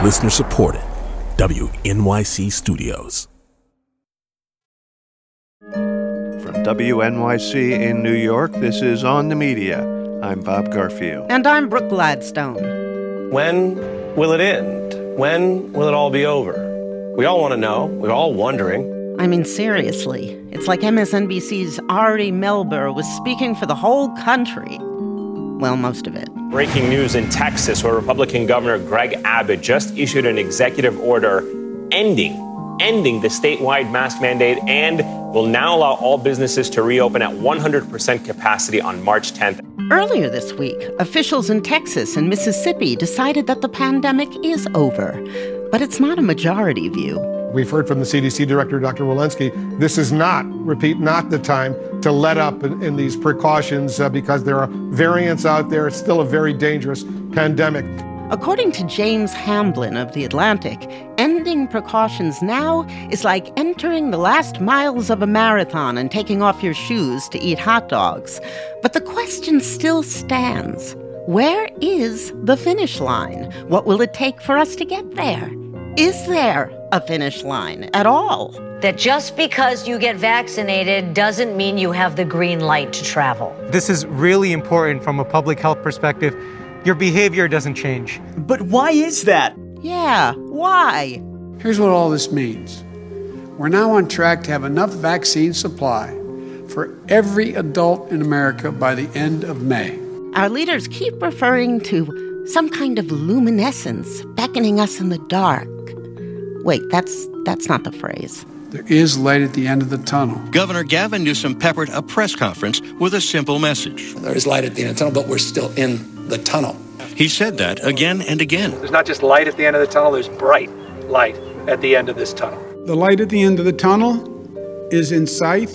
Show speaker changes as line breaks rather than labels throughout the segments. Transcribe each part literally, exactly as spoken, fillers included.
Listener supported. W N Y C Studios.
From W N Y C in New York, this is On the Media. I'm Bob Garfield.
And I'm Brooke Gladstone.
When will it end? When will it all be over? We all want to know. We're all wondering.
I mean, seriously. It's like M S N B C's Ari Melber was speaking for the whole country. Well, most of it.
Breaking news in Texas, where Republican Governor Greg Abbott just issued an executive order ending, ending the statewide mask mandate and will now allow all businesses to reopen at one hundred percent capacity on March tenth.
Earlier this week, officials in Texas and Mississippi decided that the pandemic is over. But it's not a majority view.
We've heard from the C D C director, Doctor Walensky, this is not, repeat, not the time to let up in, in these precautions uh, because there are variants out there. It's still a very dangerous pandemic.
According to James Hamblin of The Atlantic, ending precautions now is like entering the last miles of a marathon and taking off your shoes to eat hot dogs. But the question still stands. Where is the finish line? What will it take for us to get there? Is there a finish line at all?
That just because you get vaccinated doesn't mean you have the green light to travel.
This is really important from a public health perspective. Your behavior doesn't change.
But why is that?
Yeah, why?
Here's what all this means. We're now on track to have enough vaccine supply for every adult in America by the end of May.
Our leaders keep referring to some kind of luminescence beckoning us in the dark. Wait, that's that's not the phrase.
There is light at the end of the tunnel.
Governor Gavin Newsom peppered a press conference with a simple message.
There is light at the end of the tunnel, but we're still in the tunnel.
He said that again and again.
There's not just light at the end of the tunnel, there's bright light at the end of this tunnel.
The light at the end of the tunnel is in sight,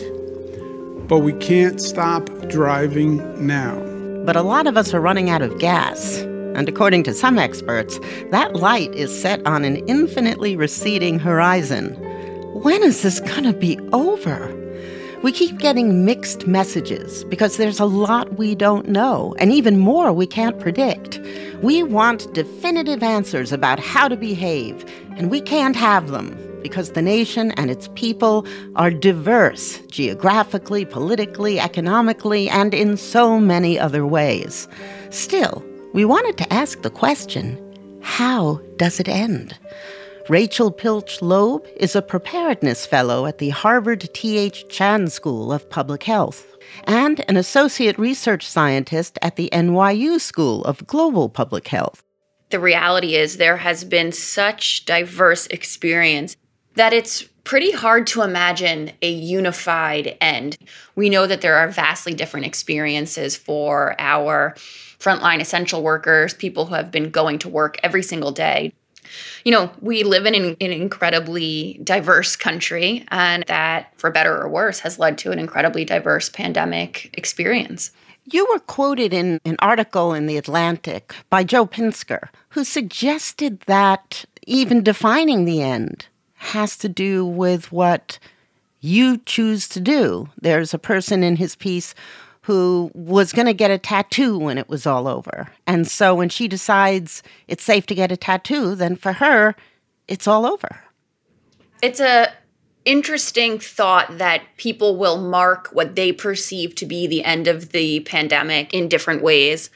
but we can't stop driving now.
But a lot of us are running out of gas. And according to some experts, that light is set on an infinitely receding horizon. When is this gonna be over? We keep getting mixed messages because there's a lot we don't know, and even more we can't predict. We want definitive answers about how to behave, and we can't have them because the nation and its people are diverse geographically, politically, economically, and in so many other ways. Still, we wanted to ask the question, how does it end? Rachel Pilch Loeb is a preparedness fellow at the Harvard T H Chan School of Public Health and an associate research scientist at the N Y U School of Global Public Health.
The reality is there has been such diverse experience that it's pretty hard to imagine a unified end. We know that there are vastly different experiences for our frontline essential workers, people who have been going to work every single day. You know, we live in an, an incredibly diverse country, and that, for better or worse, has led to an incredibly diverse pandemic experience.
You were quoted in an article in The Atlantic by Joe Pinsker, who suggested that even defining the end has to do with what you choose to do. There's a person in his piece who was going to get a tattoo when it was all over. And so when she decides it's safe to get a tattoo, then for her, it's all over.
It's a interesting thought that people will mark what they perceive to be the end of the pandemic in different ways.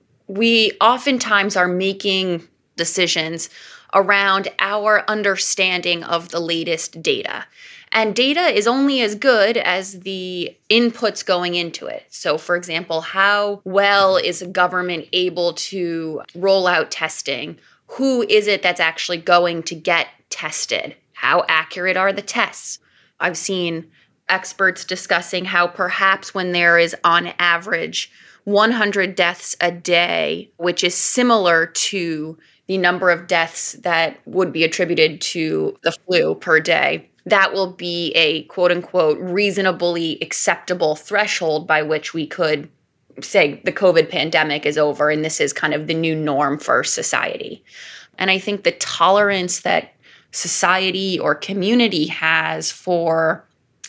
We oftentimes are making decisions around our understanding of the latest data. And data is only as good as the inputs going into it. So, for example, how well is a government able to roll out testing? Who is it that's actually going to get tested? How accurate are the tests? I've seen experts discussing how perhaps when there is, on average, one hundred deaths a day, which is similar to the number of deaths that would be attributed to the flu per day, that will be a quote-unquote reasonably acceptable threshold by which we could say the COVID pandemic is over and this is kind of the new norm for society. And I think the tolerance that society or community has for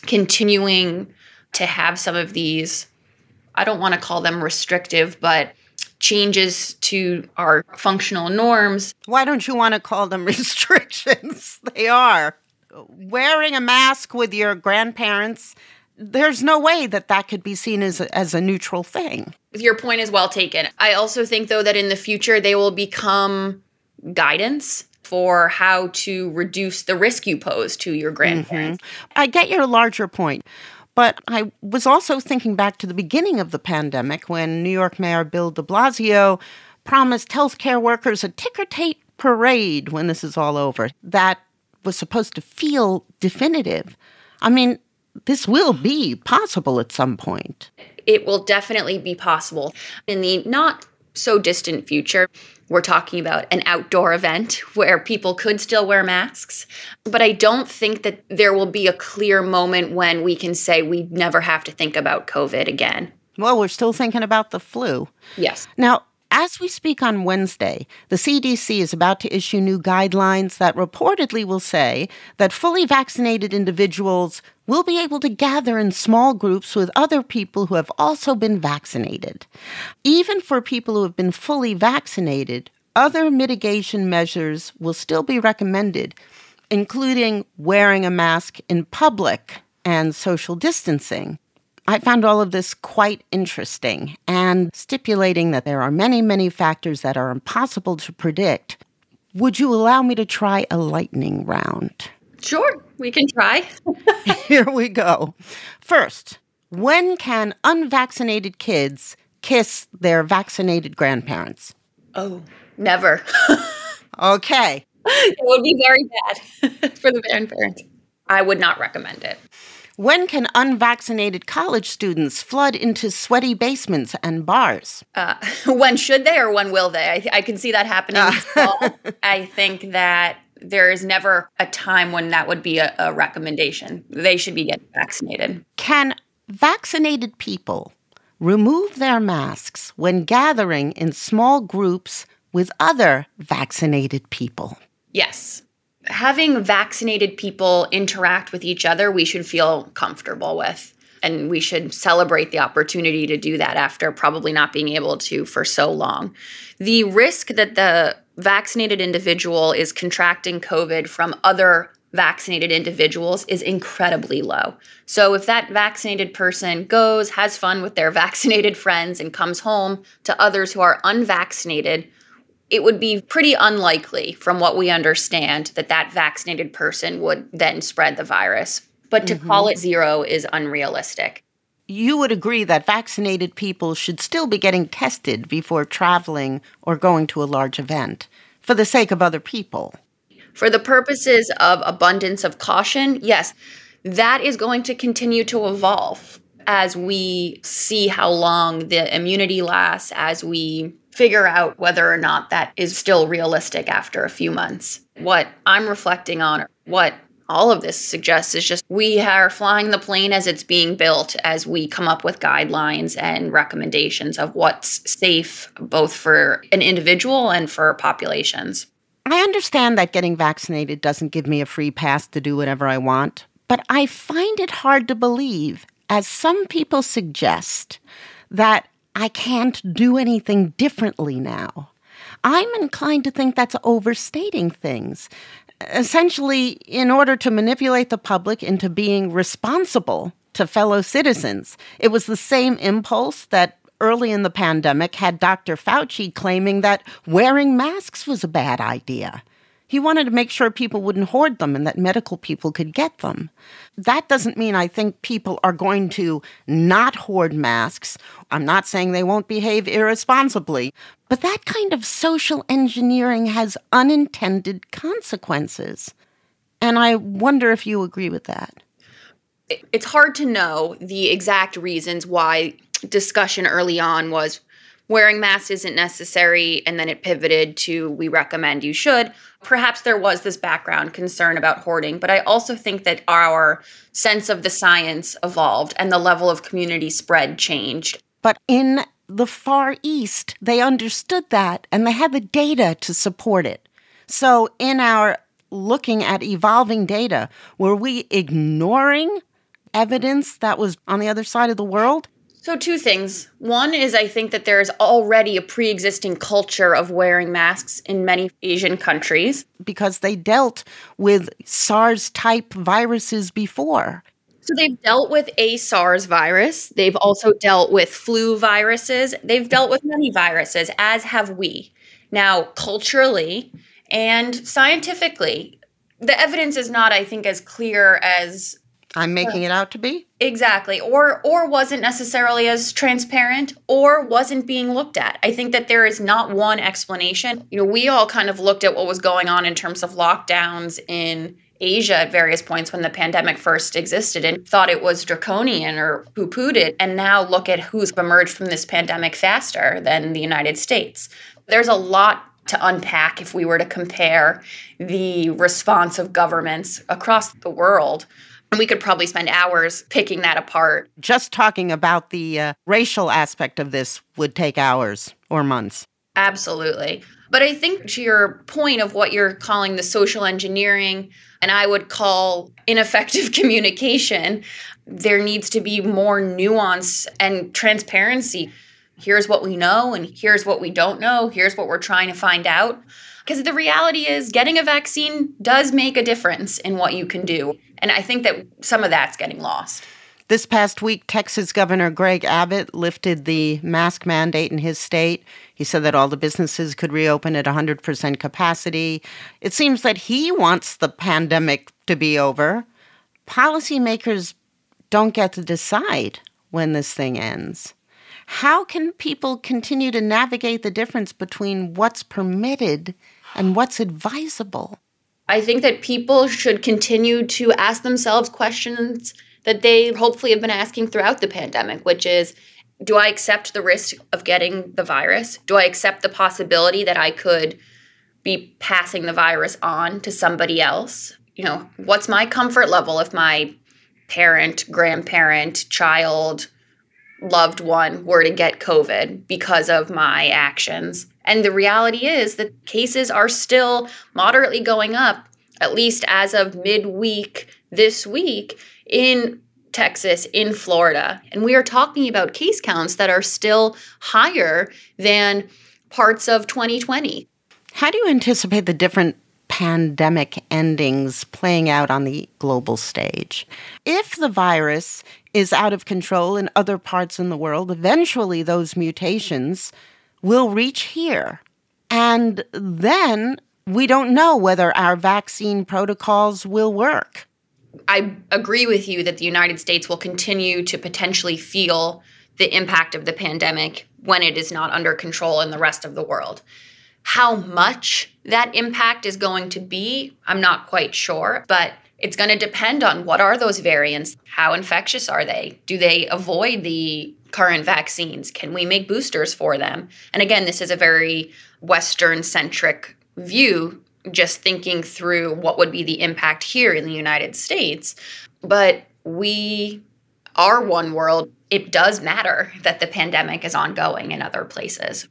continuing to have some of these, I don't want to call them restrictive, but changes to our functional norms.
Why don't you want to call them restrictions? They are. Wearing a mask with your grandparents, there's no way that that could be seen as a, as a neutral thing.
Your point is well taken. I also think, though, that in the future they will become guidance for how to reduce the risk you pose to your grandparents.
Mm-hmm. I get your larger point. But I was also thinking back to the beginning of the pandemic when New York Mayor Bill de Blasio promised healthcare workers a ticker-tape parade when this is all over. That was supposed to feel definitive. I mean, this will be possible at some point.
It will definitely be possible. In the not so distant future, we're talking about an outdoor event where people could still wear masks. But I don't think that there will be a clear moment when we can say we never have to think about COVID again.
Well, we're still thinking about the flu.
Yes.
Now, as we speak on Wednesday, the C D C is about to issue new guidelines that reportedly will say that fully vaccinated individuals will be able to gather in small groups with other people who have also been vaccinated. Even for people who have been fully vaccinated, other mitigation measures will still be recommended, including wearing a mask in public and social distancing. I found all of this quite interesting and stipulating that there are many, many factors that are impossible to predict. Would you allow me to try a lightning round?
Sure, we can try.
Here we go. First, when can unvaccinated kids kiss their vaccinated grandparents?
Oh, never.
Okay.
It would be very bad for the grandparents. I would not recommend it.
When can unvaccinated college students flood into sweaty basements and bars?
Uh, when should they or when will they? I, I can see that happening. Uh. I think that there is never a time when that would be a, a recommendation. They should be getting vaccinated.
Can vaccinated people remove their masks when gathering in small groups with other vaccinated people?
Yes. Having vaccinated people interact with each other, we should feel comfortable with. And we should celebrate the opportunity to do that after probably not being able to for so long. The risk that the vaccinated individual is contracting COVID from other vaccinated individuals is incredibly low. So if that vaccinated person goes, has fun with their vaccinated friends, and comes home to others who are unvaccinated, it would be pretty unlikely, from what we understand, that that vaccinated person would then spread the virus. But to mm-hmm. call it zero is unrealistic.
You would agree that vaccinated people should still be getting tested before traveling or going to a large event, for the sake of other people.
For the purposes of abundance of caution, yes, that is going to continue to evolve as we see how long the immunity lasts, as we figure out whether or not that is still realistic after a few months. What I'm reflecting on, or what all of this suggests, is just we are flying the plane as it's being built, as we come up with guidelines and recommendations of what's safe both for an individual and for populations.
I understand that getting vaccinated doesn't give me a free pass to do whatever I want, but I find it hard to believe, as some people suggest, that I can't do anything differently now. I'm inclined to think that's overstating things. Essentially, in order to manipulate the public into being responsible to fellow citizens. It was the same impulse that early in the pandemic had Doctor Fauci claiming that wearing masks was a bad idea. He wanted to make sure people wouldn't hoard them and that medical people could get them. That doesn't mean I think people are going to not hoard masks. I'm not saying they won't behave irresponsibly. But that kind of social engineering has unintended consequences. And I wonder if you agree with that.
It's hard to know the exact reasons why discussion early on was wearing masks isn't necessary, and then it pivoted to we recommend you should. Perhaps there was this background concern about hoarding, but I also think that our sense of the science evolved and the level of community spread changed.
But in the Far East, they understood that, and they had the data to support it. So in our looking at evolving data, were we ignoring evidence that was on the other side of the world?
So two things. One is I think that there's already a pre-existing culture of wearing masks in many Asian countries.
Because they dealt with SARS-type viruses before.
So they've dealt with a SARS virus. They've also dealt with flu viruses. They've dealt with many viruses, as have we. Now, culturally and scientifically, the evidence is not, I think, as clear as
I'm making it out to be?
Exactly. Or or wasn't necessarily as transparent or wasn't being looked at. I think that there is not one explanation. You know, we all kind of looked at what was going on in terms of lockdowns in Asia at various points when the pandemic first existed and thought it was draconian or poo-pooed it. And now look at who's emerged from this pandemic faster than the United States. There's a lot to unpack if we were to compare the response of governments across the world. And we could probably spend hours picking that apart.
Just talking about the uh, racial aspect of this would take hours or months.
Absolutely. But I think to your point of what you're calling the social engineering, and I would call ineffective communication, there needs to be more nuance and transparency. Here's what we know, and here's what we don't know. Here's what we're trying to find out. Because the reality is getting a vaccine does make a difference in what you can do. And I think that some of that's getting lost.
This past week, Texas Governor Greg Abbott lifted the mask mandate in his state. He said that all the businesses could reopen at one hundred percent capacity. It seems that he wants the pandemic to be over. Policymakers don't get to decide when this thing ends. How can people continue to navigate the difference between what's permitted and what's advisable?
I think that people should continue to ask themselves questions that they hopefully have been asking throughout the pandemic, which is, do I accept the risk of getting the virus? Do I accept the possibility that I could be passing the virus on to somebody else? You know, what's my comfort level if my parent, grandparent, child, loved one were to get COVID because of my actions? And the reality is that cases are still moderately going up, at least as of midweek this week in Texas, in Florida. And we are talking about case counts that are still higher than parts of twenty twenty.
How do you anticipate the different pandemic endings playing out on the global stage? If the virus is out of control in other parts in the world, eventually those mutations will reach here. And then we don't know whether our vaccine protocols will work.
I agree with you that the United States will continue to potentially feel the impact of the pandemic when it is not under control in the rest of the world. How much that impact is going to be, I'm not quite sure, but it's going to depend on what are those variants, how infectious are they, do they avoid the current vaccines, can we make boosters for them? And again, this is a very Western-centric view, just thinking through what would be the impact here in the United States. But we are one world. It does matter that the pandemic is ongoing in other places.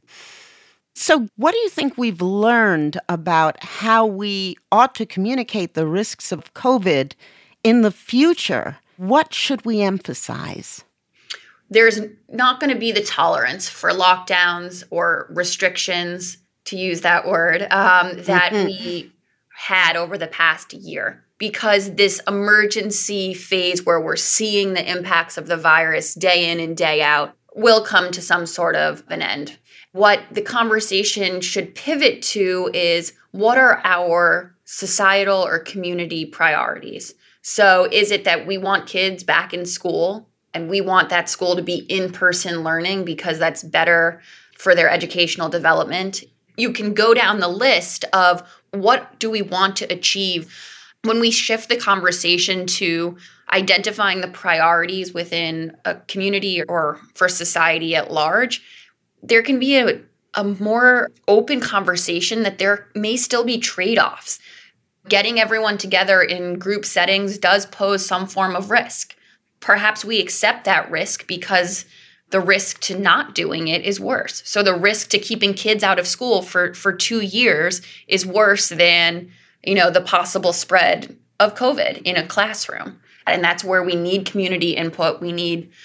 So what do you think we've learned about how we ought to communicate the risks of COVID in the future? What should we emphasize?
There's not going to be the tolerance for lockdowns or restrictions, to use that word, um, that mm-hmm. we had over the past year, because this emergency phase where we're seeing the impacts of the virus day in and day out will come to some sort of an end. What the conversation should pivot to is, what are our societal or community priorities? So is it that we want kids back in school and we want that school to be in-person learning because that's better for their educational development? You can go down the list of what do we want to achieve. When we shift the conversation to identifying the priorities within a community or for society at large, there can be a, a more open conversation that there may still be trade-offs. Getting everyone together in group settings does pose some form of risk. Perhaps we accept that risk because the risk to not doing it is worse. So the risk to keeping kids out of school for, for two years is worse than, you know, the possible spread of COVID in a classroom. And that's where we need community input. We need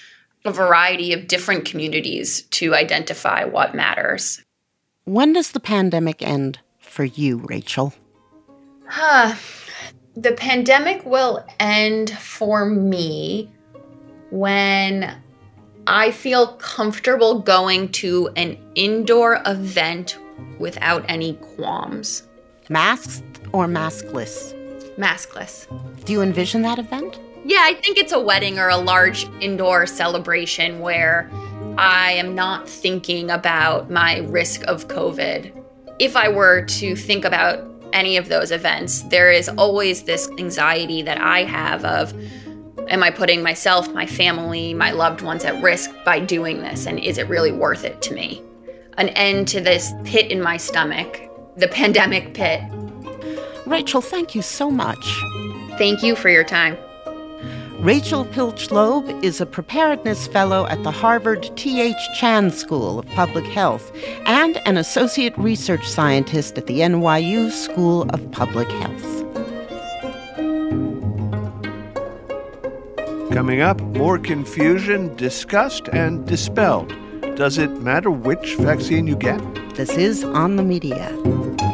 a variety of different communities to identify what matters.
When does the pandemic end for you, Rachel?
Huh. The pandemic will end for me when I feel comfortable going to an indoor event without any qualms.
Masked or maskless?
Maskless.
Do you envision that event?
Yeah, I think it's a wedding or a large indoor celebration where I am not thinking about my risk of COVID. If I were to think about any of those events, there is always this anxiety that I have of, am I putting myself, my family, my loved ones at risk by doing this? And is it really worth it to me? An end to this pit in my stomach, the pandemic pit.
Rachel, thank you so much.
Thank you for your time.
Rachel Pilch-Loeb is a preparedness fellow at the Harvard T H Chan School of Public Health and an associate research scientist at the N Y U School of Public Health.
Coming up, more confusion discussed and dispelled. Does it matter which vaccine you get?
This is On the Media.